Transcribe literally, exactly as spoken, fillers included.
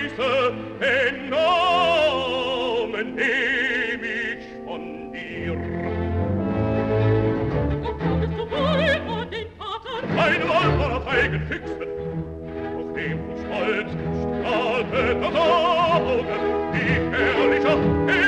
Grüße, den Namen nehm ich von dir. Und wo bist du wohl von den Vater? Ein Walter feigen Füchse, auf dem Stolz strahlte das Auge, wie herrlicher